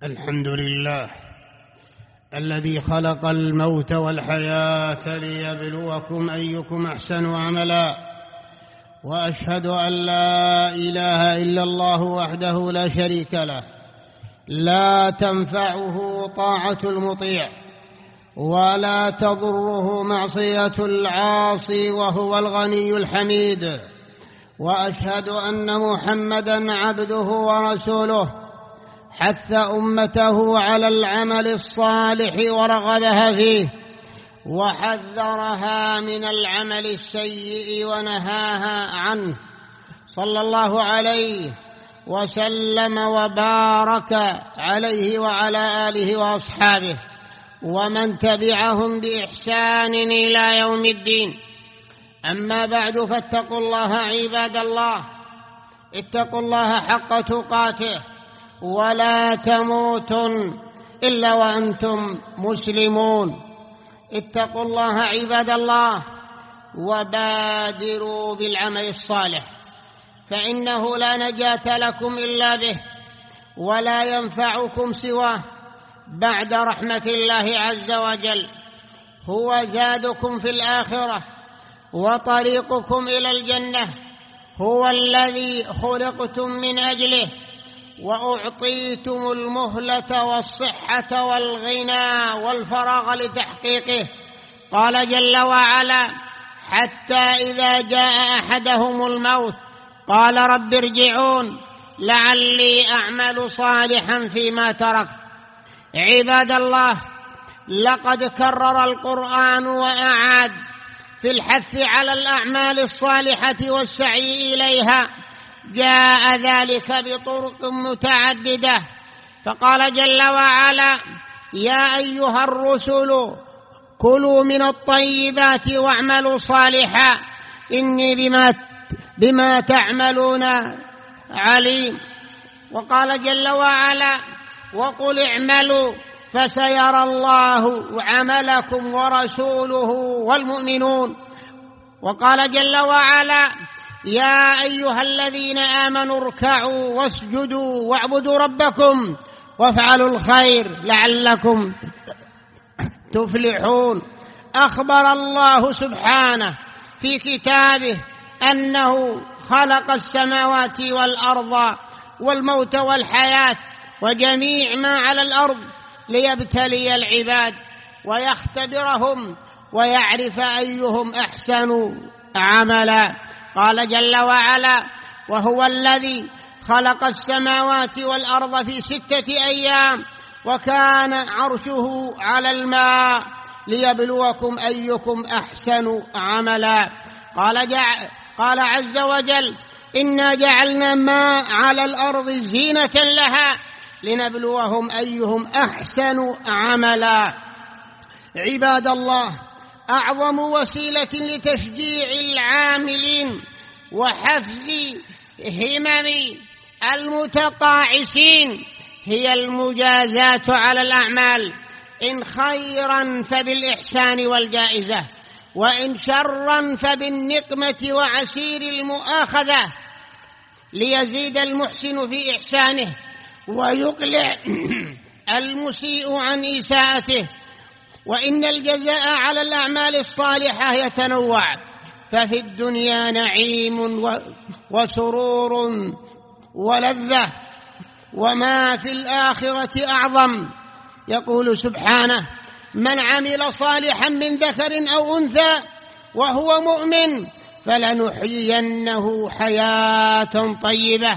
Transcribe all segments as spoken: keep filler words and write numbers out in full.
الحمد لله الذي خلق الموت والحياة ليبلوكم أيكم أحسن عملا، وأشهد أن لا إله إلا الله وحده لا شريك له، لا تنفعه طاعة المطيع ولا تضره معصية العاصي، وهو الغني الحميد. وأشهد أن محمدًا عبده ورسوله، حث أمته على العمل الصالح ورغبها فيه، وحذرها من العمل السيء ونهاها عنه، صلى الله عليه وسلم وبارك عليه وعلى آله وأصحابه ومن تبعهم بإحسان إلى يوم الدين. أما بعد، فاتقوا الله عباد الله، اتقوا الله حق تقاته، ولا تموتن إلا وأنتم مسلمون. اتقوا الله عباد الله، وبادروا بالعمل الصالح، فإنه لا نجاة لكم إلا به، ولا ينفعكم سواه بعد رحمة الله عز وجل. هو زادكم في الآخرة وطريقكم إلى الجنة، هو الذي خلقتم من أجله، وأعطيتم المهلة والصحة والغنى والفراغ لتحقيقه. قال جل وعلا: حتى إذا جاء أحدهم الموت قال رب ارجعون لعلي أعمل صالحا فيما تركت. عباد الله، لقد كرر القرآن وأعاد في الحث على الأعمال الصالحة والسعي إليها. جاء ذلك بطرق متعددة، فقال جل وعلا: يا أيها الرسل كلوا من الطيبات واعملوا صالحا إني بما, بما تعملون عليم. وقال جل وعلا: وقل اعملوا فسيرى الله عملكم ورسوله والمؤمنون. وقال جل وعلا: يا أيها الذين آمنوا اركعوا واسجدوا واعبدوا ربكم وافعلوا الخير لعلكم تفلحون. أخبر الله سبحانه في كتابه أنه خلق السماوات والأرض والموت والحياة وجميع ما على الأرض ليبتلي العباد ويختبرهم ويعرف أيهم أحسن عملا. قال جل وعلا: وهو الذي خلق السماوات والأرض في ستة أيام وكان عرشه على الماء ليبلوكم أيكم أحسن عملا. قال, جع... قال عز وجل: إنا جعلنا ما على الأرض زينة لها لنبلوهم أيهم أحسن عملا. عباد الله، أعظم وسيلة لتشجيع العاملين وحفز همم المتقاعسين هي المجازات على الأعمال، إن خيرا فبالإحسان والجائزة، وإن شرا فبالنقمة وعسير المؤاخذة، ليزيد المحسن في إحسانه ويقلع المسيء عن إساءته. وإن الجزاء على الأعمال الصالحة يتنوع، ففي الدنيا نعيم وسرور ولذة، وما في الآخرة أعظم. يقول سبحانه: من عمل صالحا من ذكر أو أنثى وهو مؤمن فلنحيينه حياة طيبة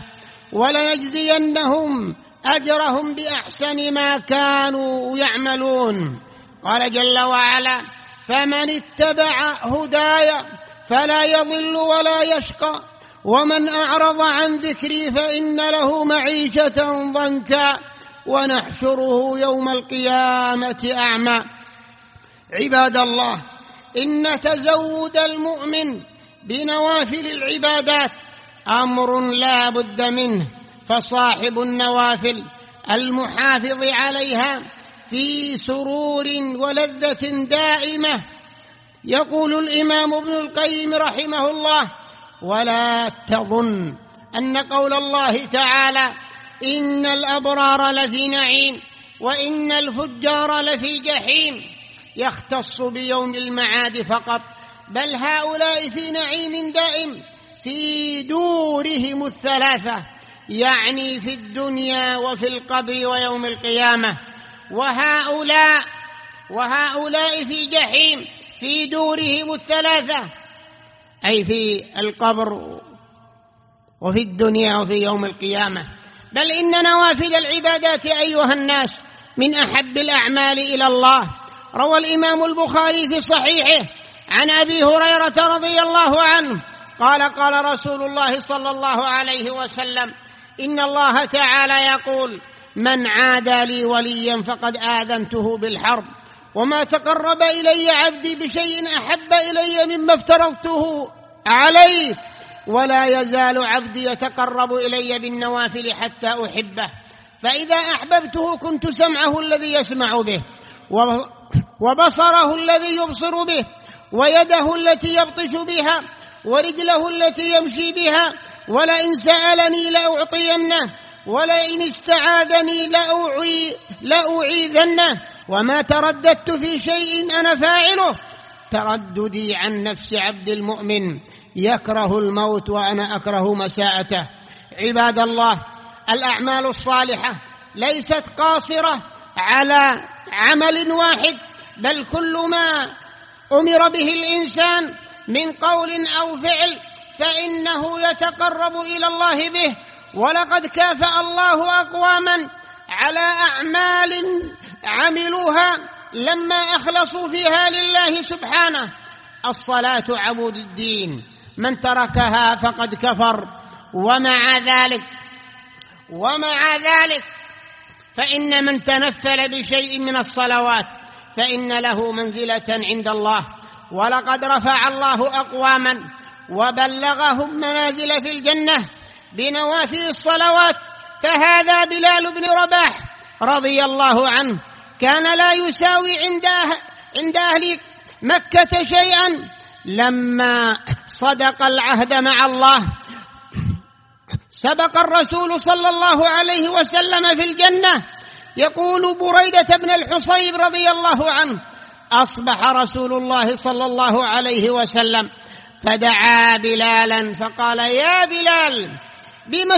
ولنجزينهم أجرهم بأحسن ما كانوا يعملون. قال جل وعلا: فمن اتبع هداي فلا يضل ولا يشقى ومن أعرض عن ذكري فإن له معيشة ضنكا ونحشره يوم القيامة أعمى. عباد الله، إن تزود المؤمن بنوافل العبادات أمر لا بد منه، فصاحب النوافل المحافظ عليها في سرور ولذة دائمة. يقول الإمام ابن القيم رحمه الله: ولا تظن أن قول الله تعالى إن الأبرار لفي نعيم وإن الفجار لفي جحيم، يختص بيوم المعاد فقط، بل هؤلاء في نعيم دائم في دورهم الثلاثة، يعني في الدنيا وفي القبر ويوم القيامة، وهؤلاء وهؤلاء في جحيم في دورهم الثلاثة، أي في القبر وفي الدنيا وفي يوم القيامة. بل إن نوافل العبادات أيها الناس من أحب الأعمال إلى الله. روى الإمام البخاري في صحيحه عن أبي هريرة رضي الله عنه قال قال رسول الله صلى الله عليه وسلم: إن الله تعالى يقول: من عادى لي وليا فقد آذنته بالحرب، وما تقرب إلي عبدي بشيء أحب إلي مما افترضته عليه، ولا يزال عبدي يتقرب إلي بالنوافل حتى أحبه، فإذا أحببته كنت سمعه الذي يسمع به، وبصره الذي يبصر به، ويده التي يبطش بها، ورجله التي يمشي بها، ولئن سألني لأعطينه، ولئن استعاذني لأعي لأعيذنه، وما ترددت في شيء أنا فاعله ترددي عن نفس عبد المؤمن يكره الموت وأنا أكره مساءته. عباد الله، الأعمال الصالحة ليست قاصرة على عمل واحد، بل كل ما أمر به الإنسان من قول أو فعل فإنه يتقرب إلى الله به. ولقد كافأ الله أقواما على أعمال عملوها لما أخلصوا فيها لله سبحانه. الصلاة عمود الدين، من تركها فقد كفر، ومع ذلك ومع ذلك فإن من تنفل بشيء من الصلوات فإن له منزلة عند الله. ولقد رفع الله أقواما وبلغهم منازل في الجنة بنوافل الصلوات، فهذا بلال بن رباح رضي الله عنه كان لا يساوي عند عند أهل مكة شيئا لما صدق العهد مع الله. سبق الرسول صلى الله عليه وسلم في الجنة. يقول بريدة بن الحصيب رضي الله عنه: أصبح رسول الله صلى الله عليه وسلم فدعا بلالا فقال: يا بلال، بما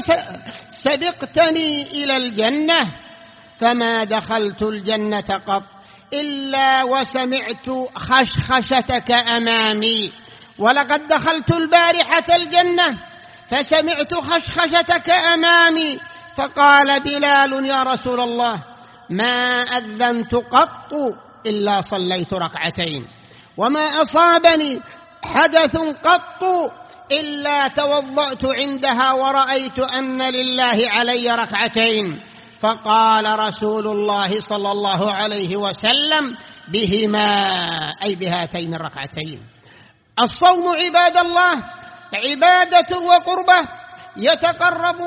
سبقتني إلى الجنة؟ فما دخلت الجنة قط إلا وسمعت خشخشتك أمامي، ولقد دخلت البارحة الجنة فسمعت خشخشتك أمامي. فقال بلال: يا رسول الله، ما أذنت قط إلا صليت ركعتين، وما أصابني حدث قط إلا توضأت عندها ورأيت أن لله علي ركعتين. فقال رسول الله صلى الله عليه وسلم: بهما، أي بهاتين الركعتين. الصوم عباد الله عبادة وقربة يتقرب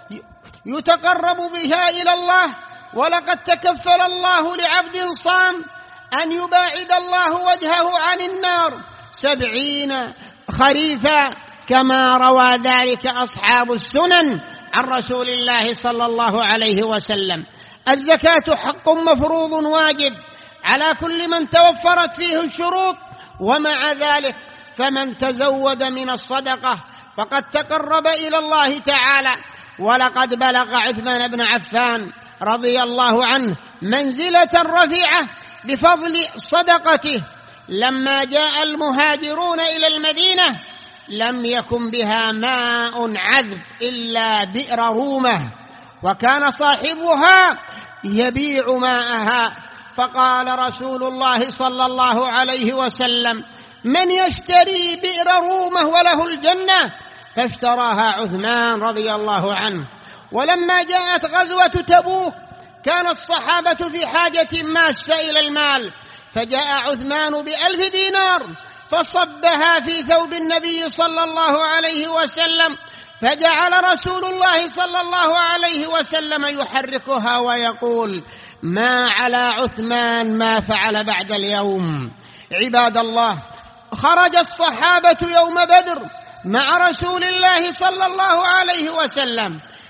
يتقرب بها إلى الله، ولقد تكفل الله لعبد صام أن يباعد الله وجهه عن النار سبعين خريفا، كما روى ذلك أصحاب السنن عن رسول الله صلى الله عليه وسلم. الزكاة حق مفروض واجب على كل من توفرت فيه الشروط، ومع ذلك فمن تزود من الصدقة فقد تقرب إلى الله تعالى. ولقد بلغ عثمان بن عفان رضي الله عنه منزلة رفيعة بفضل صدقته. لما جاء المهاجرون إلى المدينة لم يكن بها ماء عذب إلا بئر رومة، وكان صاحبها يبيع ماءها. فقال رسول الله صلى الله عليه وسلم: من يشتري بئر رومة وله الجنة؟ فاشتراها عثمان رضي الله عنه. ولما جاءت غزوة تبوك كان الصحابة في حاجة ماسة إلى المال، فجاء عثمان بألف دينار فصبها في ثوب النبي صلى الله عليه وسلم، فجعل رسول الله صلى الله عليه وسلم يحركها ويقول: ما على عثمان ما فعل بعد اليوم. عباد الله، خرج الصحابة يوم بدر مع رسول الله صلى الله عليه وسلم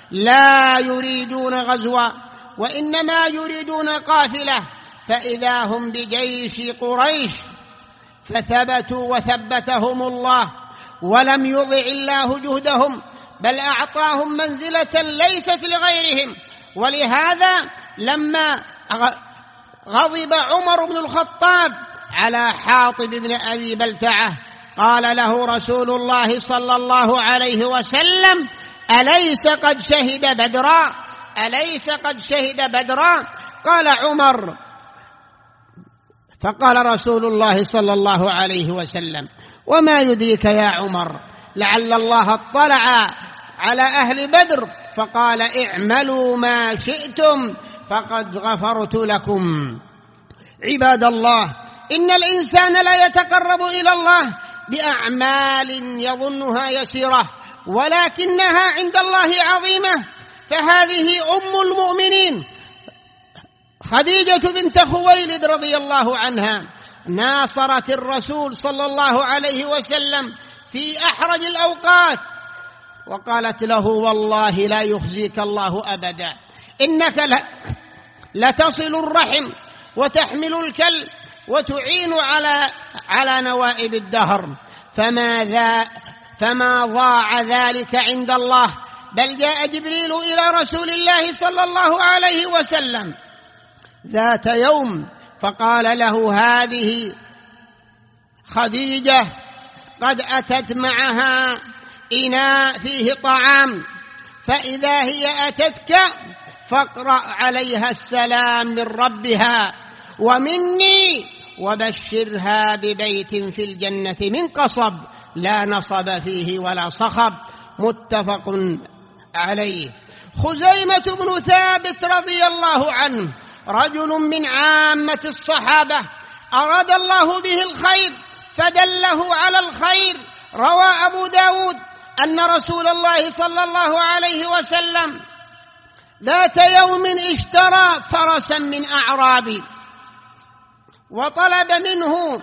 لا يريدون غزوا وإنما يريدون قافلة، فإذا هم بجيش قريش، فثبتوا وثبتهم الله، ولم يضع الله جهدهم، بل أعطاهم منزلة ليست لغيرهم. ولهذا لما غضب عمر بن الخطاب على حاطب بن أبي بلتعة قال له رسول الله صلى الله عليه وسلم: أليس قد شهد بدرا؟ أليس قد شهد بدرا؟ قال عمر، فقال رسول الله صلى الله عليه وسلم: وما يدريك يا عمر لعل الله اطلع على أهل بدر فقال: اعملوا ما شئتم فقد غفرت لكم. عباد الله، إن الإنسان لا يتقرب إلى الله بأعمال يظنها يسيرة، ولكنها عند الله عظيمة. فهذه أم المؤمنين خديجة بنت خويلد رضي الله عنها ناصرت الرسول صلى الله عليه وسلم في أحرج الأوقات، وقالت له: والله لا يخزيك الله أبدا، إنك لتصل الرحم وتحمل الكل وتعين على على نوائب الدهر. فما, ذا فما ضاع ذلك عند الله، بل جاء جبريل إلى رسول الله صلى الله عليه وسلم ذات يوم فقال له: هذه خديجة قد أتت معها إناء فيه طعام، فإذا هي أتتك فاقرأ عليها السلام من ربها ومني، وبشرها ببيت في الجنة من قصب لا نصب فيه ولا صخب. متفق عليه. خزيمة بن ثابت رضي الله عنه رجل من عامة الصحابة، أراد الله به الخير فدله على الخير. روى أبو داود أن رسول الله صلى الله عليه وسلم ذات يوم اشترى فرسا من أعرابي، وطلب منه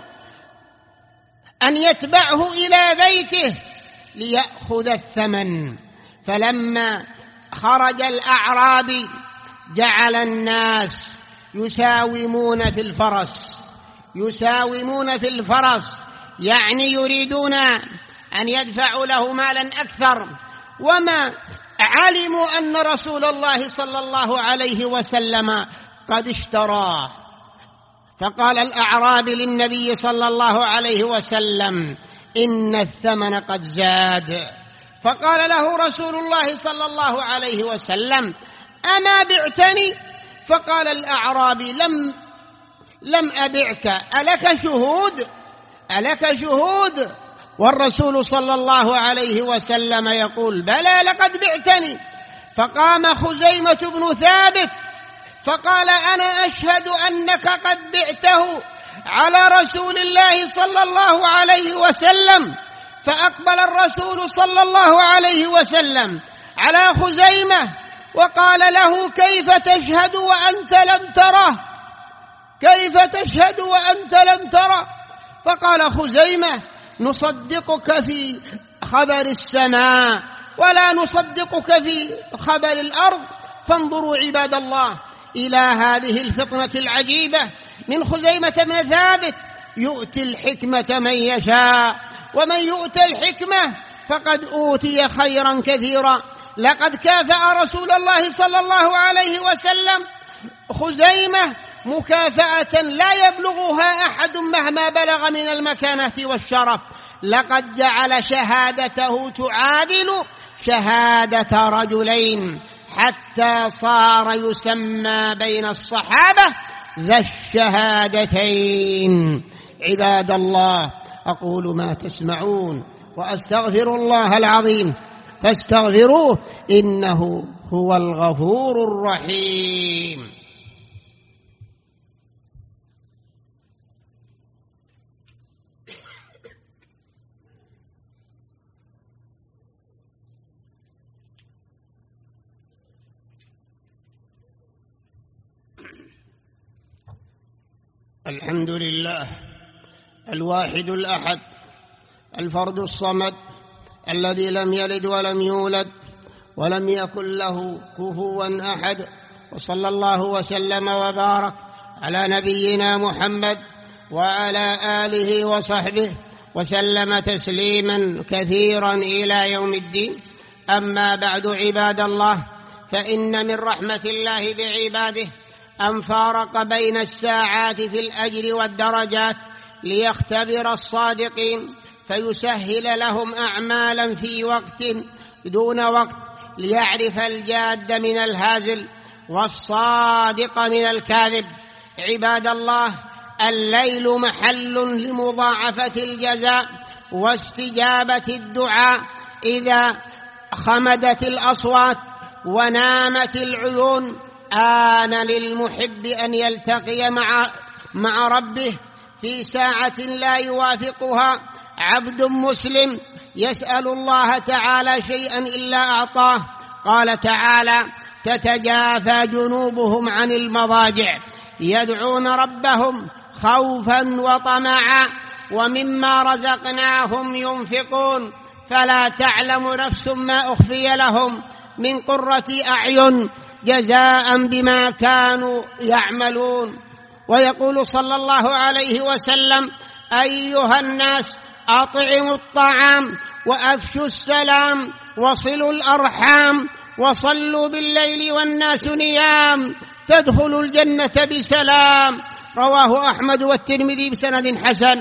أن يتبعه إلى بيته ليأخذ الثمن. فلما خرج الأعرابي جعل الناس يساومون في الفرس يساومون في الفرس يعني يريدون أن يدفعوا له مالا أكثر، وما علموا أن رسول الله صلى الله عليه وسلم قد اشتراه. فقال الأعرابي للنبي صلى الله عليه وسلم: إن الثمن قد زاد. فقال له رسول الله صلى الله عليه وسلم: أما بعتني؟ فقال الأعرابي: لم لم أبعك، ألك شهود؟ ألك شهود؟ والرسول صلى الله عليه وسلم يقول: بلى لقد بعتني. فقام خزيمة بن ثابت فقال: أنا أشهد أنك قد بعته على رسول الله صلى الله عليه وسلم. فأقبل الرسول صلى الله عليه وسلم على خزيمة وقال له: كيف تشهد وأنت لم تره؟ كيف تشهد وأنت لم تره؟ فقال خزيمة: نصدقك في خبر السماء ولا نصدقك في خبر الأرض. فانظروا عباد الله إلى هذه الفطنة العجيبة من خزيمة بن ثابت، يؤتي الحكمة من يشاء، ومن يؤتى الحكمة فقد أوتي خيرا كثيرا. لقد كافأ رسول الله صلى الله عليه وسلم خزيمة مكافأة لا يبلغها أحد مهما بلغ من المكانة والشرف. لقد جعل شهادته تعادل شهادة رجلين، حتى صار يسمى بين الصحابة ذا الشهادتين. عباد الله، أقول ما تسمعون وأستغفر الله العظيم فاستغفروه إنه هو الغفور الرحيم. الحمد لله الواحد الأحد الفرد الصمد الذي لم يلد ولم يولد ولم يكن له كفوا أحد. وصلى الله وسلم وبارك على نبينا محمد وعلى آله وصحبه وسلم تسليما كثيرا إلى يوم الدين. أما بعد، عباد الله، فإن من رحمة الله بعباده أن فارق بين الساعات في الأجر والدرجات ليختبر الصادقين، فيسهل لهم أعمالا في وقت دون وقت، ليعرف الجاد من الهازل والصادق من الكاذب. عباد الله، الليل محل لمضاعفة الجزاء واستجابة الدعاء. إذا خمدت الأصوات ونامت العيون آن للمحب أن يلتقي مع مع ربه في ساعة لا يوافقها عبد مسلم يسأل الله تعالى شيئا إلا أعطاه. قال تعالى: تتجافى جنوبهم عن المضاجع يدعون ربهم خوفا وطمعا ومما رزقناهم ينفقون فلا تعلم نفس ما أخفي لهم من قرة أعين جزاء بما كانوا يعملون. ويقول صلى الله عليه وسلم: أيها الناس، أطعموا الطعام وأفشوا السلام وصلوا الأرحام وصلوا بالليل والناس نيام تدخلوا الجنة بسلام. رواه أحمد والترمذي بسند حسن.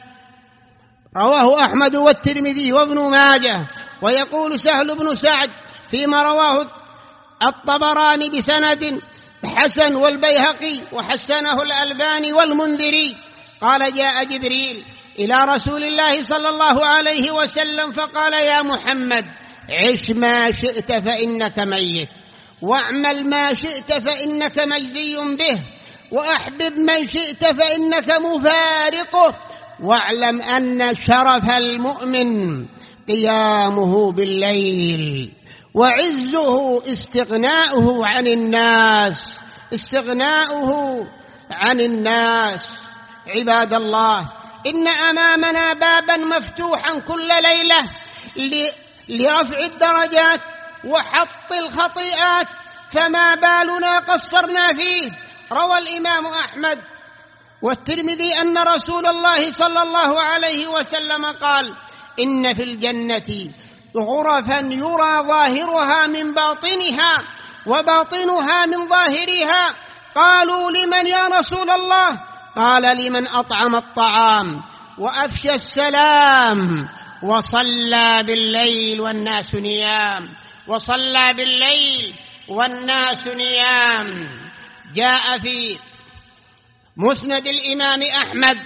رواه أحمد والترمذي وابن ماجه. ويقول سهل بن سعد فيما رواه الطبراني بسند حسن والبيهقي وحسنه الألباني والمنذري، قال: جاء جبريل إلى رسول الله صلى الله عليه وسلم فقال: يا محمد، عش ما شئت فإنك ميت، واعمل ما شئت فإنك مجزي به، وأحبب من شئت فإنك مفارقه، واعلم أن شرف المؤمن قيامه بالليل، وعزه استغناؤه عن الناس استغناؤه عن الناس. عباد الله، إن أمامنا بابا مفتوحا كل ليلة لرفع الدرجات وحط الخطيئات، فما بالنا قصرنا فيه. روى الإمام أحمد والترمذي أن رسول الله صلى الله عليه وسلم قال: إن في الجنة غرفا يرى ظاهرها من باطنها وباطنها من ظاهرها. قالوا: لمن يا رسول الله؟ قال: لمن أطعم الطعام وأفشى السلام وصلى بالليل والناس نيام وصلى بالليل والناس نيام. جاء في مسند الإمام أحمد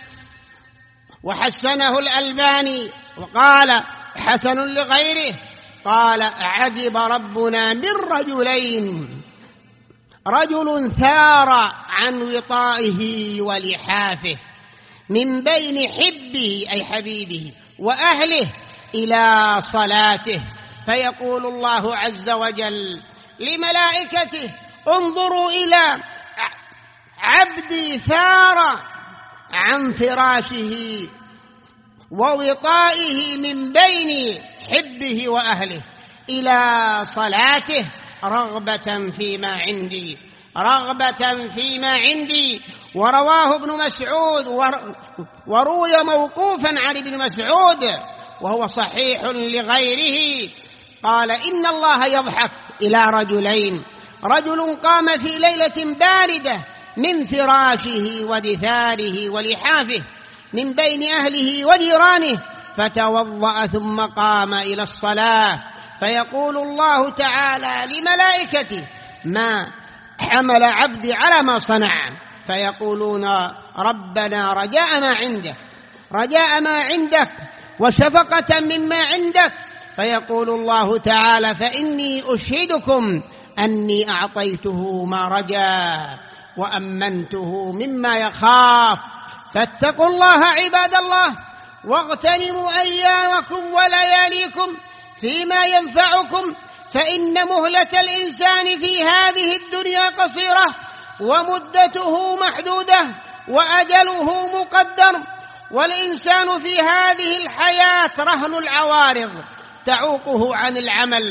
وحسنه الألباني وقال حسن لغيره، قال: عجب ربنا من رجلين، رجل ثار عن وطائه ولحافه من بين حبه أي حبيبه وأهله إلى صلاته، فيقول الله عز وجل لملائكته: انظروا إلى عبدي ثار عن فراشه ووطائه من بين حبه وأهله إلى صلاته رغبة فيما عندي رغبة فيما عندي. ورواه ابن مسعود وروي موقوفا عن ابن مسعود وهو صحيح لغيره، قال: إن الله يضحك إلى رجلين، رجل قام في ليلة باردة من فراشه ودثاره ولحافه من بين أهله وجيرانه فتوضأ ثم قام إلى الصلاة، فيقول الله تعالى لملائكته: ما حمل عبدي على ما صنع؟ فيقولون: ربنا رجاء ما عندك رجاء ما عندك وشفقة مما عندك. فيقول الله تعالى: فإني أشهدكم أني أعطيته ما رجا وأمنته مما يخاف. فاتقوا الله عباد الله، واغتنموا أيامكم ولياليكم فيما ينفعكم، فإن مهلة الإنسان في هذه الدنيا قصيرة ومدته محدودة وأجله مقدر، والإنسان في هذه الحياة رهن العوارض تعوقه عن العمل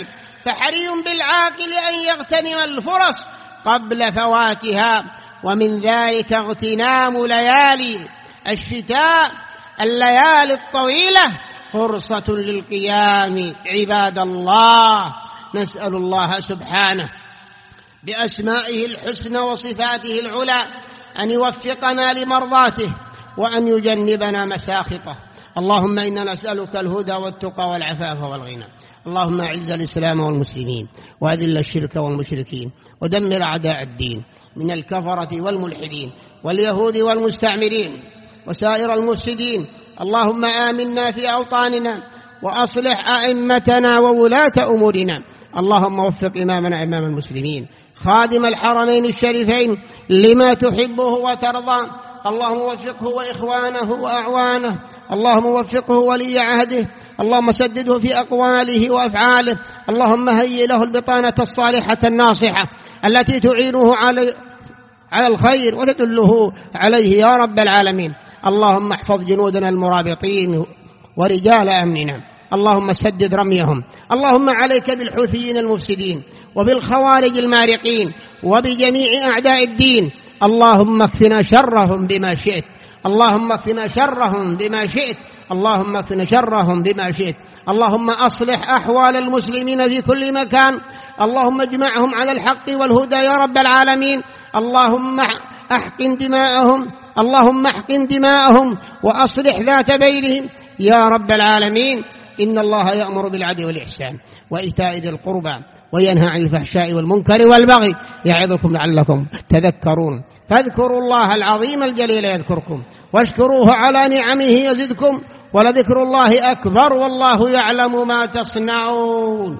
فحري بالعاقل أن يغتنم الفرص قبل فواتها، ومن ذلك اغتنام ليالي الشتاء الليالي الطويلة فرصة للقيام. عباد الله، نسأل الله سبحانه بأسمائه الحسنى وصفاته العلى أن يوفقنا لمرضاته وأن يجنبنا مساخطه. اللهم إنا نسألك الهدى والتقى والعفاف والغنى. اللهم أعز الإسلام والمسلمين وأذل الشرك والمشركين ودمر أعداء الدين من الكفرة والملحدين واليهود والمستعمرين وسائر المفسدين. اللهم آمنا في أوطاننا وأصلح أئمتنا وولاة أمورنا. اللهم وفق إمامنا إمام المسلمين خادم الحرمين الشريفين لما تحبه وترضى. اللهم وفقه وإخوانه وأعوانه. اللهم وفقه ولي عهده. اللهم سدده في أقواله وأفعاله. اللهم هيئ له البطانة الصالحة الناصحة التي تعينه على على الخير وتدله عليه يا رب العالمين. اللهم احفظ جنودنا المرابطين ورجال أمننا. اللهم سدد رميهم. اللهم عليك بالحوثيين المفسدين وبالخوارج المارقين وبجميع أعداء الدين. اللهم اكفنا شرهم بما شئت. اللهم اكفنا شرهم بما شئت. اللهم اكفنا شرهم بما شئت. اللهم أصلح أحوال المسلمين في كل مكان. اللهم اجمعهم على الحق والهدى يا رب العالمين. اللهم احقن دماءهم. اللهم احقن دماءهم وأصلح ذات بينهم يا رب العالمين. إن الله يأمر بالعدل والإحسان وإيتاء ذي القربى وينهى عن الفحشاء والمنكر والبغي يعظكم لعلكم تذكرون. فاذكروا الله العظيم الجليل يذكركم واشكروه على نعمه يزدكم ولذكر الله أكبر والله يعلم ما تصنعون.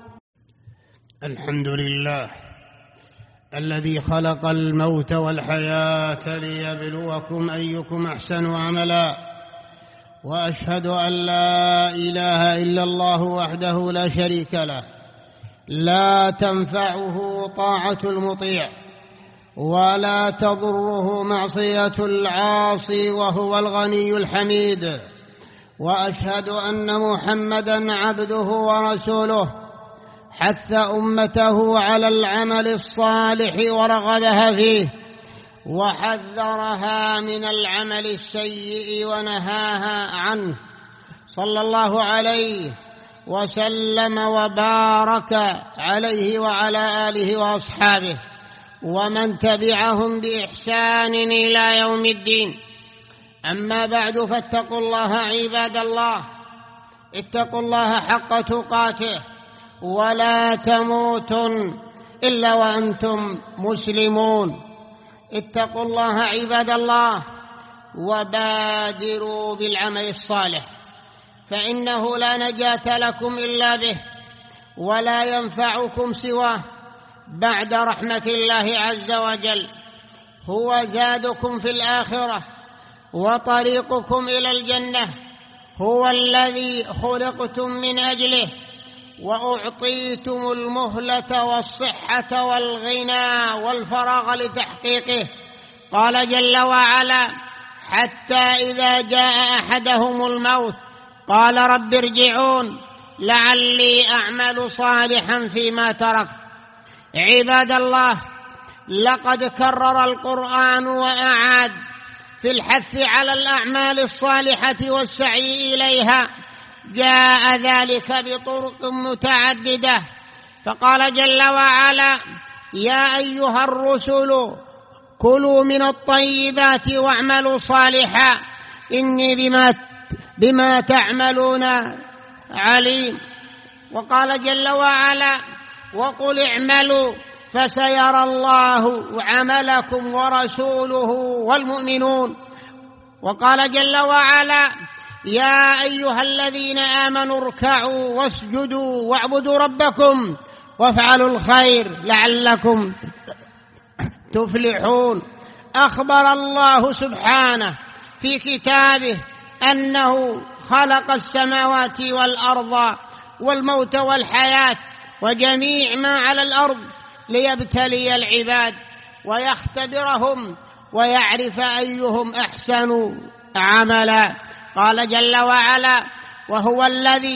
الحمد لله الذي خلق الموت والحياة ليبلوكم أيكم أحسن عملا، وأشهد أن لا إله إلا الله وحده لا شريك له لا تنفعه طاعة المطيع ولا تضره معصية العاصي وهو الغني الحميد. وأشهد أن محمدًا عبده ورسوله حث أمته على العمل الصالح ورغبها فيه وحذرها من العمل السيء ونهاها عنه، صلى الله عليه وسلم وبارك عليه وعلى آله وأصحابه ومن تبعهم بإحسان إلى يوم الدين. أما بعد، فاتقوا الله عباد الله، اتقوا الله حق تقاته ولا تموتن إلا وأنتم مسلمون. اتقوا الله عباد الله وبادروا بالعمل الصالح، فإنه لا نجاة لكم إلا به ولا ينفعكم سواه بعد رحمة الله عز وجل. هو زادكم في الآخرة وطريقكم إلى الجنة. هو الذي خلقتم من أجله وأعطيتم المهلة والصحة والغنى والفراغ لتحقيقه. قال جل وعلا: حتى إذا جاء أحدهم الموت قال رب ارجعون لعلي أعمل صالحا فيما تركت. عباد الله، لقد كرر القرآن وأعاد في الحث على الأعمال الصالحة والسعي إليها. جاء ذلك بطرق متعددة، فقال جل وعلا: يا أيها الرسل كلوا من الطيبات واعملوا صالحا إني بما, بما تعملون عليم. وقال جل وعلا: وقل اعملوا فسيرى الله عملكم ورسوله والمؤمنون. وقال جل وعلا: يا أيها الذين آمنوا اركعوا واسجدوا واعبدوا ربكم وافعلوا الخير لعلكم تفلحون. أخبر الله سبحانه في كتابه أنه خلق السماوات والأرض والموت والحياة وجميع ما على الأرض ليبتلي العباد ويختبرهم ويعرف أيهم أحسن عملا. قال جل وعلا: وهو الذي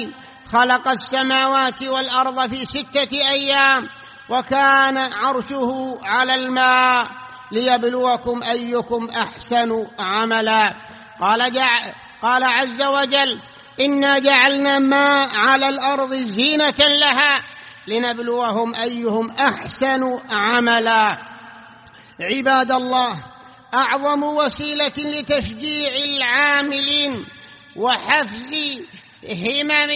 خلق السماوات والأرض في ستة أيام وكان عرشه على الماء ليبلوكم أيكم أحسن عملا. قال, جع قال عز وجل: إنا جعلنا ما على الأرض زينة لها لنبلوهم أيهم أحسن عملا. عباد الله، أعظم وسيلة لتشجيع العاملين وحفز همم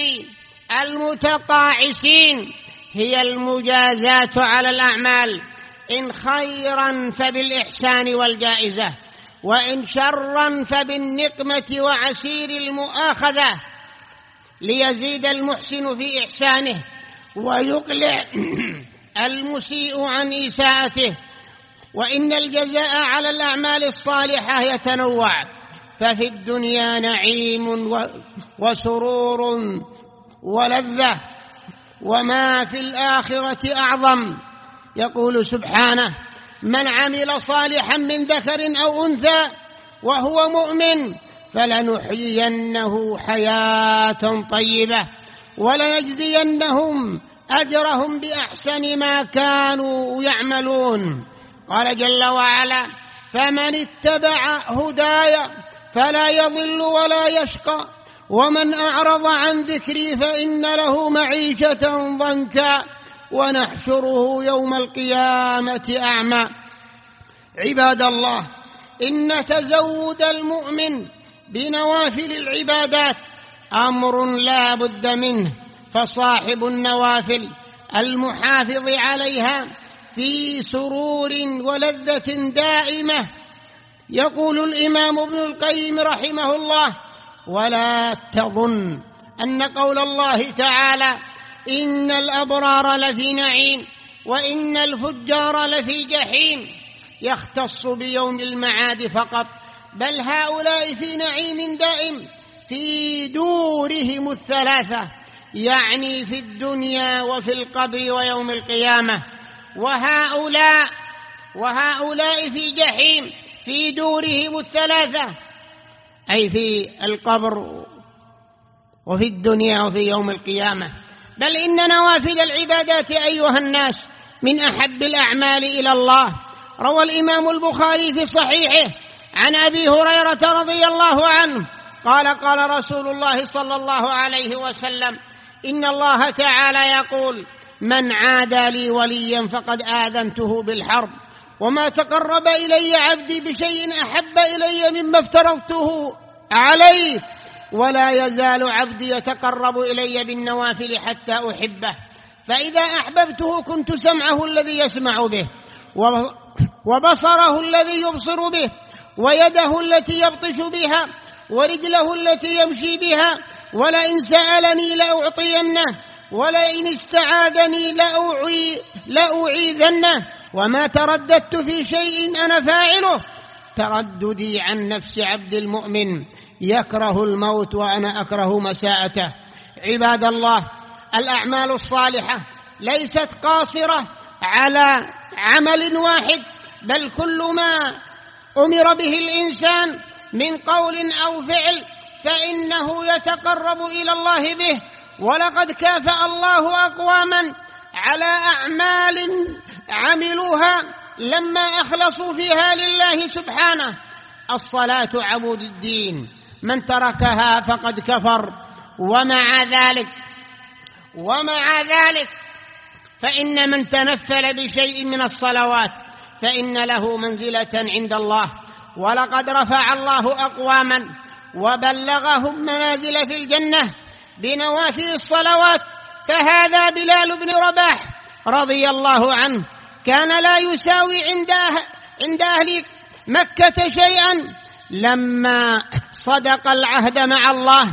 المتقاعسين هي المجازات على الأعمال، إن خيرا فبالإحسان والجائزة، وإن شرا فبالنقمة وعسير المؤاخذة، ليزيد المحسن في إحسانه ويقلع المسيء عن إساءته. وإن الجزاء على الأعمال الصالحة يتنوع، ففي الدنيا نعيم وسرور ولذة، وما في الآخرة أعظم. يقول سبحانه: من عمل صالحا من ذكر أو أنثى وهو مؤمن فلنحيينه حياة طيبة ولنجزينهم أجرهم بأحسن ما كانوا يعملون. قال جل وعلا: فمن اتبع هداي فلا يضل ولا يشقى ومن أعرض عن ذكري فإن له معيشة ضنكا ونحشره يوم القيامة أعمى. عباد الله، إن تزود المؤمن بنوافل العبادات أمر لا بد منه، فصاحب النوافل المحافظ عليها في سرور ولذة دائمة. يقول الإمام ابن القيم رحمه الله: ولا تظن أن قول الله تعالى إن الأبرار لفي نعيم وإن الفجار لفي جحيم يختص بيوم المعاد فقط، بل هؤلاء في نعيم دائم في دورهم الثلاثة، يعني في الدنيا وفي القبر ويوم القيامة. وهؤلاء وهؤلاء في جحيم في دورهم الثلاثة، أي في القبر وفي الدنيا وفي يوم القيامة. بل إن نوافل العبادات أيها الناس من أحب الأعمال إلى الله. روى الإمام البخاري في صحيحه عن أبي هريرة رضي الله عنه قال: قال رسول الله صلى الله عليه وسلم: إن الله تعالى يقول: من عادى لي وليا فقد آذنته بالحرب، وما تقرب إلي عبدي بشيء أحب إلي مما افترضته عليه، ولا يزال عبدي يتقرب إلي بالنوافل حتى أحبه، فإذا أحببته كنت سمعه الذي يسمع به، وبصره الذي يبصر به، ويده التي يبطش بها، ورجله التي يمشي بها، ولئن سألني لأعطينه، ولئن استعاذني لأعي لأعيذنه، وما ترددت في شيء أنا فاعله ترددي عن نفس عبد المؤمن يكره الموت وأنا أكره مساءته. عباد الله، الأعمال الصالحة ليست قاصرة على عمل واحد، بل كل ما أمر به الإنسان من قول أو فعل فإنه يتقرب إلى الله به. ولقد كافأ الله أقواما على أعمال عملوها لما أخلصوا فيها لله سبحانه. الصلاة عمود الدين، من تركها فقد كفر، ومع ذلك ومع ذلك فإن من تنفل بشيء من الصلوات فإن له منزلة عند الله. ولقد رفع الله أقواما وبلغهم منازل في الجنة بنوافل الصلوات، فهذا بلال بن رباح رضي الله عنه كان لا يساوي عند عند أهل مكة شيئا. لما صدق العهد مع الله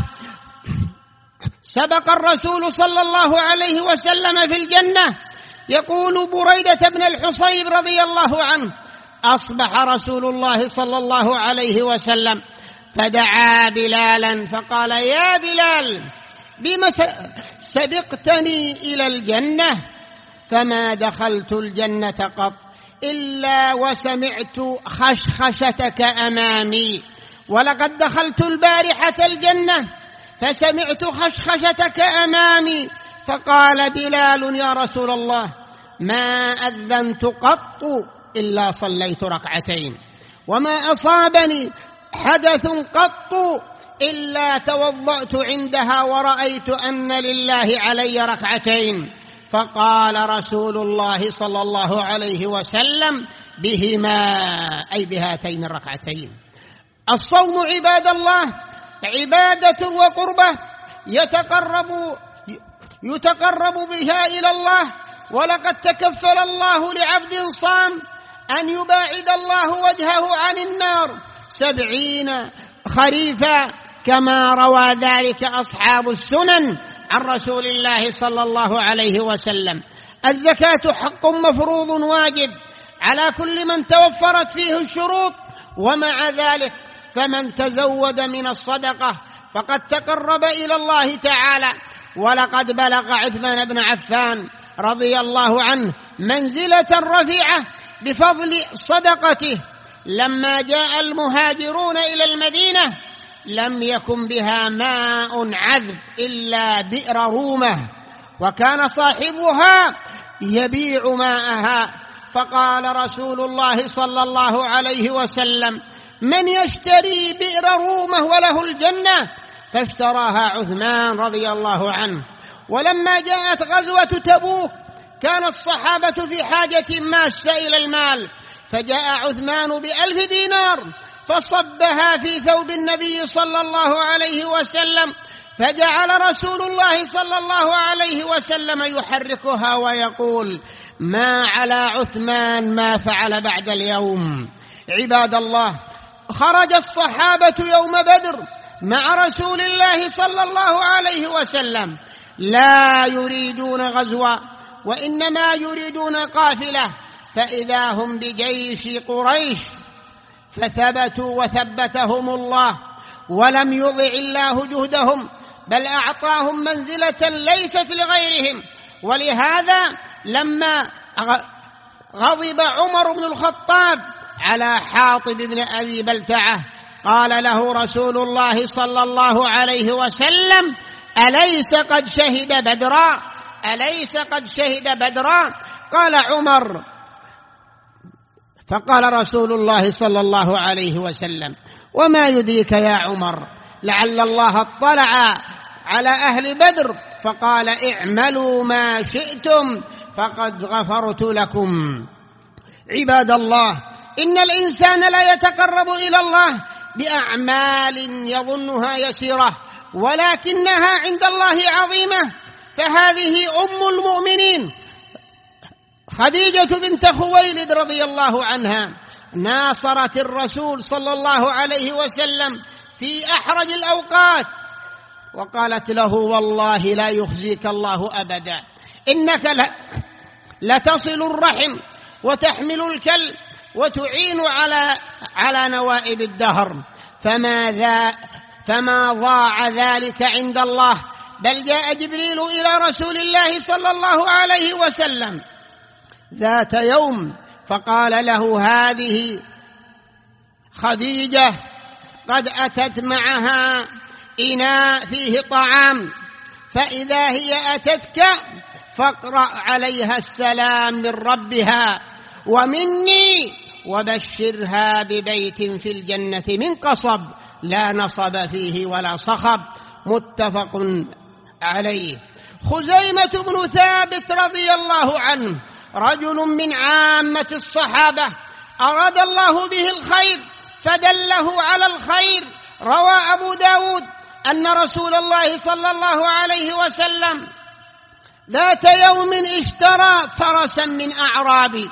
سبق الرسول صلى الله عليه وسلم في الجنة. يقول بريدة بن الحصيب رضي الله عنه: أصبح رسول الله صلى الله عليه وسلم فدعا بلالا فقال: يا بلال، بما سبقتني إلى الجنة؟ فما دخلت الجنة قط إلا وسمعت خشخشتك أمامي، ولقد دخلت البارحة الجنة فسمعت خشخشتك أمامي، فقال بلال: يا رسول الله، ما أذنت قط إلا صليت ركعتين، وما أصابني حدث قط إلا توضأت عندها ورأيت أن لله علي ركعتين. فقال رسول الله صلى الله عليه وسلم: بهما، أي بهاتين الركعتين. الصوم عباد الله عبادة وقربة يتقرب يتقرب بها إلى الله، ولقد تكفل الله لعبد صام أن يباعد الله وجهه عن النار سبعين خريفا، كما روى ذلك أصحاب السنن عن رسول الله صلى الله عليه وسلم. الزكاة حق مفروض واجب على كل من توفرت فيه الشروط، ومع ذلك فمن تزود من الصدقة فقد تقرب إلى الله تعالى. ولقد بلغ عثمان بن عفان رضي الله عنه منزلة رفيعة بفضل صدقته. لما جاء المهاجرون إلى المدينة لم يكن بها ماء عذب إلا بئر رومة، وكان صاحبها يبيع ماءها، فقال رسول الله صلى الله عليه وسلم: من يشتري بئر رومة وله الجنة؟ فاشتراها عثمان رضي الله عنه. ولما جاءت غزوة تبوك كان الصحابة في حاجة ماسة إلى المال، فجاء عثمان بألف دينار فصبها في ثوب النبي صلى الله عليه وسلم، فجعل رسول الله صلى الله عليه وسلم يحركها ويقول: ما على عثمان ما فعل بعد اليوم. عباد الله، خرج الصحابة يوم بدر مع رسول الله صلى الله عليه وسلم لا يريدون غزوا، وإنما يريدون قافلة، فإذا هم بجيش قريش، فثبتوا وثبتهم الله، ولم يضع الله جهدهم، بل أعطاهم منزلة ليست لغيرهم. ولهذا لما غضب عمر بن الخطاب على حاطب بن أبي بلتعة قال له رسول الله صلى الله عليه وسلم: أليس قد شهد بدرا؟ أليس قد شهد بدرا؟ قال عمر، فقال رسول الله صلى الله عليه وسلم: وما يدريك يا عمر، لعل الله اطلع على أهل بدر فقال: اعملوا ما شئتم فقد غفرت لكم. عباد الله، إن الإنسان لا يتقرب إلى الله بأعمال يظنها يسيرة ولكنها عند الله عظيمة، فهذه أم المؤمنين خديجة بنت خويلد رضي الله عنها ناصرت الرسول صلى الله عليه وسلم في أحرج الأوقات، وقالت له: والله لا يخزيك الله أبدا، إنك لتصل الرحم وتحمل الكلب وتعين على على نوائب الدهر، فما, ذا فما ضاع ذلك عند الله، بل جاء جبريل إلى رسول الله صلى الله عليه وسلم ذات يوم فقال له: هذه خديجة قد أتت معها إناء فيه طعام، فإذا هي أتتك فاقرأ عليها السلام من ربها ومني، وبشرها ببيت في الجنة من قصب لا نصب فيه ولا صخب. متفق عليه. خزيمة بن ثابت رضي الله عنه رجل من عامة الصحابة أراد الله به الخير فدله على الخير. روى أبو داود أن رسول الله صلى الله عليه وسلم ذات يوم اشترى فرسا من أعراب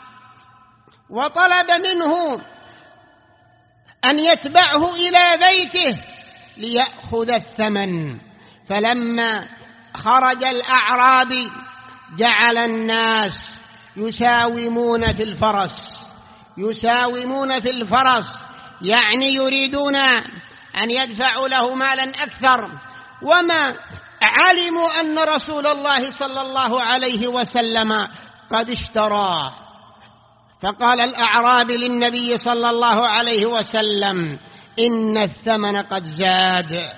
وطلب منه أن يتبعه إلى بيته ليأخذ الثمن، فلما خرج الأعرابي جعل الناس يساومون في الفرس يساومون في الفرس يعني يريدون أن يدفعوا له مالا أكثر، وما علموا أن رسول الله صلى الله عليه وسلم قد اشتراه. فقال الأعرابي للنبي صلى الله عليه وسلم: إن الثمن قد زاد،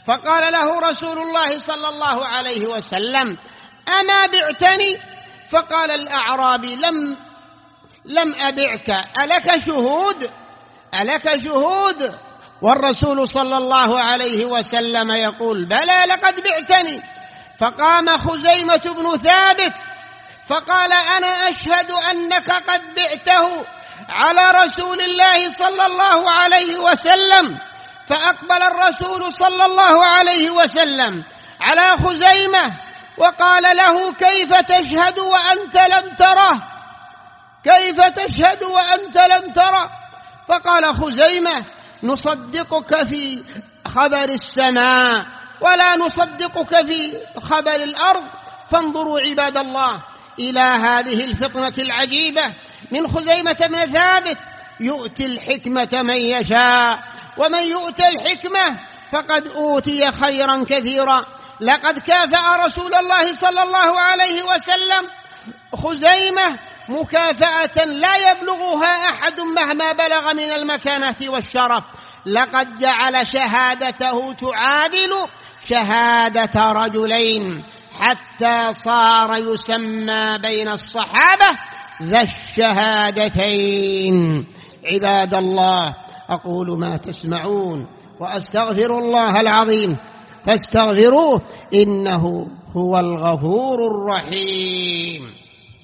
فقال له رسول الله صلى الله عليه وسلم: أما بعتني؟ فقال الأعرابي: لم لم أبعك، ألك شهود؟ ألك شهود؟ والرسول صلى الله عليه وسلم يقول: بلى لقد بعتني. فقام خزيمة بن ثابت فقال: أنا أشهد أنك قد بعته على رسول الله صلى الله عليه وسلم. فأقبل الرسول صلى الله عليه وسلم على خزيمة وقال له: كيف تشهد وأنت لم تره؟ كيف تشهد وأنت لم تره؟ فقال خزيمة: نصدقك في خبر السماء ولا نصدقك في خبر الأرض. فانظروا عباد الله إلى هذه الفطنة العجيبة من خزيمة بن ثابت، يؤتي الحكمة من يشاء، ومن يؤتى الحكمة فقد أوتي خيرا كثيرا. لقد كافأ رسول الله صلى الله عليه وسلم خزيمة مكافأة لا يبلغها أحد مهما بلغ من المكانة والشرف. لقد جعل شهادته تعادل شهادة رجلين، حتى صار يسمى بين الصحابة ذا الشهادتين. عباد الله، أقول ما تسمعون وأستغفر الله العظيم فاستغفروه إنه هو الغفور الرحيم.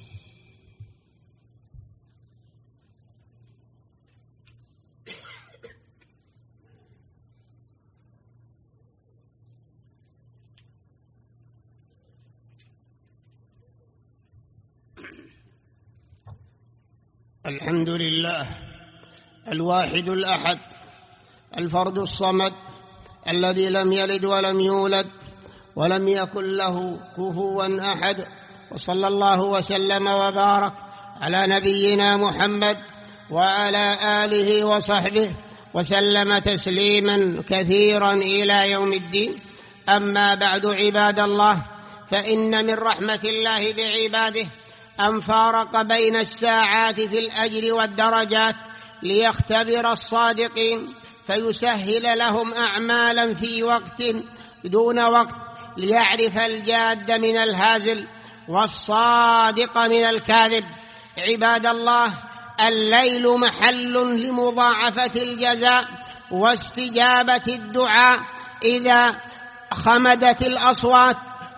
الحمد لله الواحد الأحد الفرد الصمد الذي لم يلد ولم يولد ولم يكن له كفوا أحد، وصلى الله وسلم وبارك على نبينا محمد وعلى آله وصحبه وسلم تسليما كثيرا إلى يوم الدين. أما بعد عباد الله، فإن من رحمة الله بعباده أن فارق بين الساعات في الأجر والدرجات ليختبر الصادقين، فيسهل لهم أعمالا في وقت دون وقت، ليعرف الجاد من الهازل والصادق من الكاذب. عباد الله، الليل محل لمضاعفة الجزاء واستجابة الدعاء. إذا خمدت الأصوات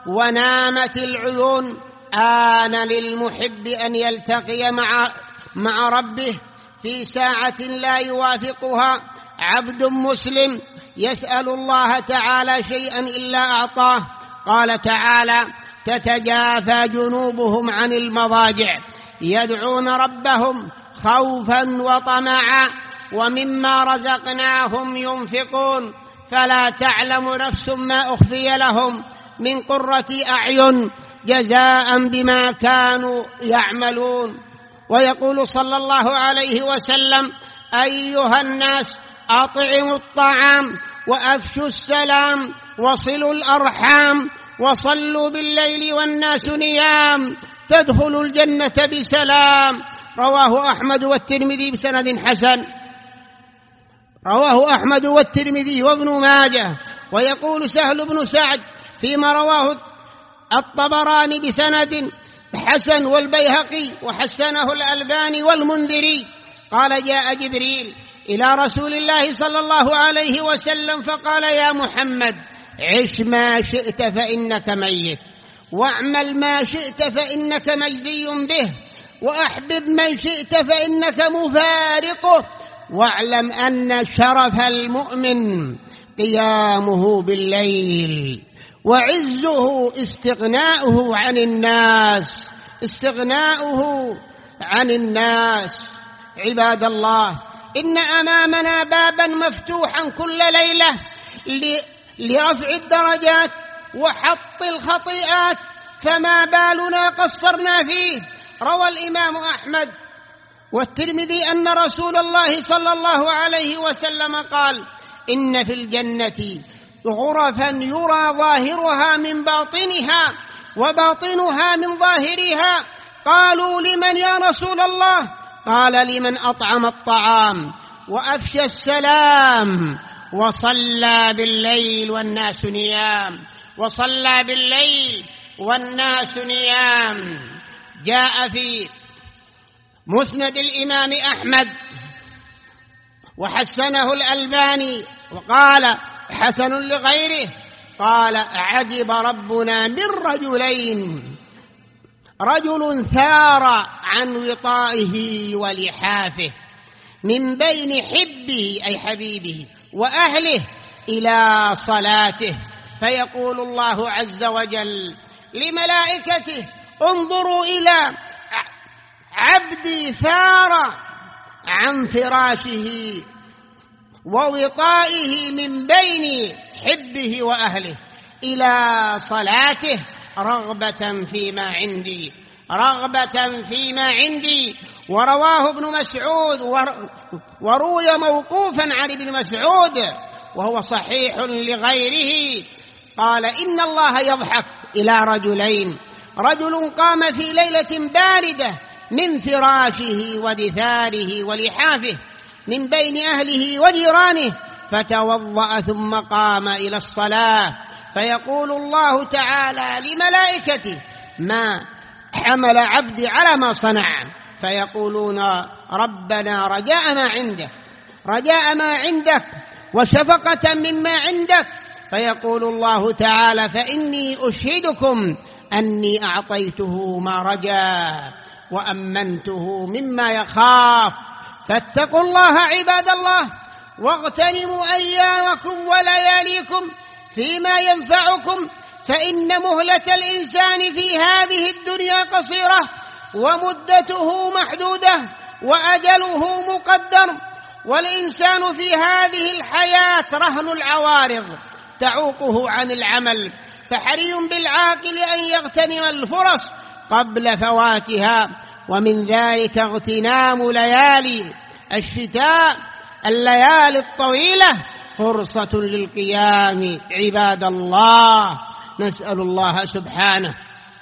ونامت العيون آن للمحب أن يلتقي مع مع ربه في ساعة لا يوافقها عبد مسلم يسأل الله تعالى شيئا إلا أعطاه. قال تعالى: تتجافى جنوبهم عن المضاجع يدعون ربهم خوفا وطمعا ومما رزقناهم ينفقون فلا تعلم نفس ما أخفي لهم من قرة أعين جزاء بما كانوا يعملون. ويقول صلى الله عليه وسلم: أيها الناس، أطعموا الطعام وأفشوا السلام وصلوا الأرحام وصلوا بالليل والناس نيام تدخلوا الجنة بسلام. رواه أحمد والترمذي بسند حسن. رواه أحمد والترمذي وابن ماجه. ويقول سهل بن سعد فيما رواه الطبراني بسند حسن والبيهقي وحسنه الألباني والمنذري، قال: جاء جبريل إلى رسول الله صلى الله عليه وسلم فقال: يا محمد، عش ما شئت فإنك ميت، واعمل ما شئت فإنك مجزي به، وأحبب من شئت فإنك مفارقه، واعلم أن شرف المؤمن قيامه بالليل، وعزه استغناؤه عن الناس استغناؤه عن الناس. عباد الله، إن أمامنا بابا مفتوحا كل ليلة لرفع الدرجات وحط الخطيئات، فما بالنا قصرنا فيه. روى الإمام أحمد والترمذي أن رسول الله صلى الله عليه وسلم قال: إن في الجنة غرفا يرى ظاهرها من باطنها وباطنها من ظاهرها. قالوا: لمن يا رسول الله؟ قال: لمن أطعم الطعام وأفشى السلام وصلى بالليل والناس نيام وصلى بالليل والناس نيام. جاء في مسند الإمام أحمد وحسنه الألباني وقال حسن لغيره، قال عجب ربنا من رجلين، رجل ثار عن وطائه ولحافه من بين حبه أي حبيبه وأهله إلى صلاته، فيقول الله عز وجل لملائكته انظروا إلى عبدي ثار عن فراشه ووطائه من بين حبه وأهله إلى صلاته رغبة فيما عندي رغبة فيما عندي. ورواه ابن مسعود وروي موقوفا عن ابن مسعود وهو صحيح لغيره، قال إن الله يضحك إلى رجلين، رجل قام في ليلة باردة من فراشه ودثاره ولحافه من بين أهله وجيرانه فتوضأ ثم قام إلى الصلاة، فيقول الله تعالى لملائكته ما حمل عبدي على ما صنع، فيقولون ربنا رجاء ما عندك رجاء ما عندك وشفقة مما عندك، فيقول الله تعالى فإني أشهدكم أني أعطيته ما رجا وأمنته مما يخاف، فاتقوا الله عباد الله واغتنموا أيامكم ولياليكم فيما ينفعكم، فإن مهلة الإنسان في هذه الدنيا قصيرة ومدته محدودة وأجله مقدر، والإنسان في هذه الحياة رهن العوارض تعوقه عن العمل، فحري بالعاقل أن يغتنم الفرص قبل فواتها، ومن ذلك اغتنام ليالي الشتاء الليالي الطويلة فرصة للقيام عباد الله. نسأل الله سبحانه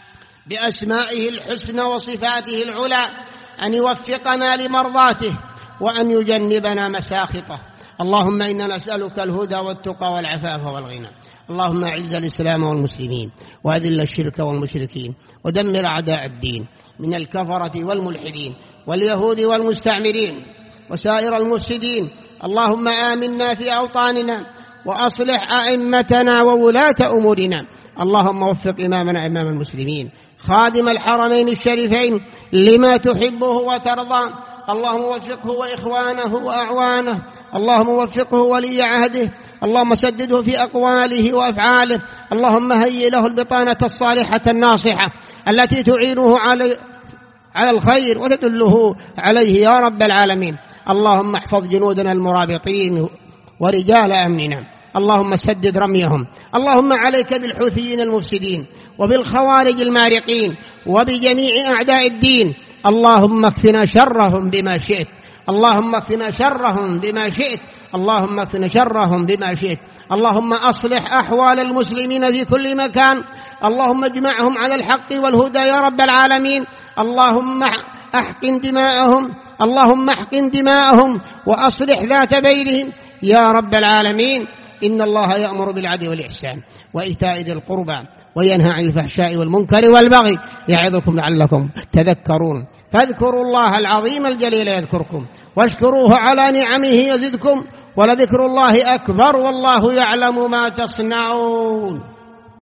بأسمائه الحسنى وصفاته العلى أن يوفقنا لمرضاته وأن يجنبنا مساخطه. اللهم إنا نسألك الهدى والتقى والعفاف والغنى. اللهم أعز الإسلام والمسلمين وأذل الشرك والمشركين ودمر أعداء الدين من الكفرة والملحدين واليهود والمستعمرين وسائر المفسدين. اللهم آمنا في أوطاننا وأصلح أئمتنا وولاة أمورنا. اللهم وفق إمامنا إمام المسلمين خادم الحرمين الشريفين لما تحبه وترضى. اللهم وفقه وإخوانه وأعوانه، اللهم وفقه ولي عهده، اللهم سدده في أقواله وأفعاله، اللهم هيئ له البطانة الصالحة الناصحة التي تعينه على على الخير وتدله عليه يا رب العالمين. اللهم احفظ جنودنا المرابطين ورجال أمننا، اللهم سدد رميهم. اللهم عليك بالحوثيين المفسدين وبالخوارج المارقين وبجميع أعداء الدين، اللهم اكفنا شرهم بما شئت، اللهم اكفنا شرهم بما شئت، اللهم اكفنا شرهم بما شئت. اللهم أصلح أحوال المسلمين في كل مكان، اللهم اجمعهم على الحق والهدى يا رب العالمين. اللهم احقن دماءهم اللهم احقن دماءهم وأصلح ذات بينهم يا رب العالمين. إن الله يأمر بالعدل والإحسان وإيتاء ذي القربى وينهى عن الفحشاء والمنكر والبغي يعظكم لعلكم تذكرون. فاذكروا الله العظيم الجليل يذكركم واشكروه على نعمه يزدكم ولذكر الله أكبر والله يعلم ما تصنعون.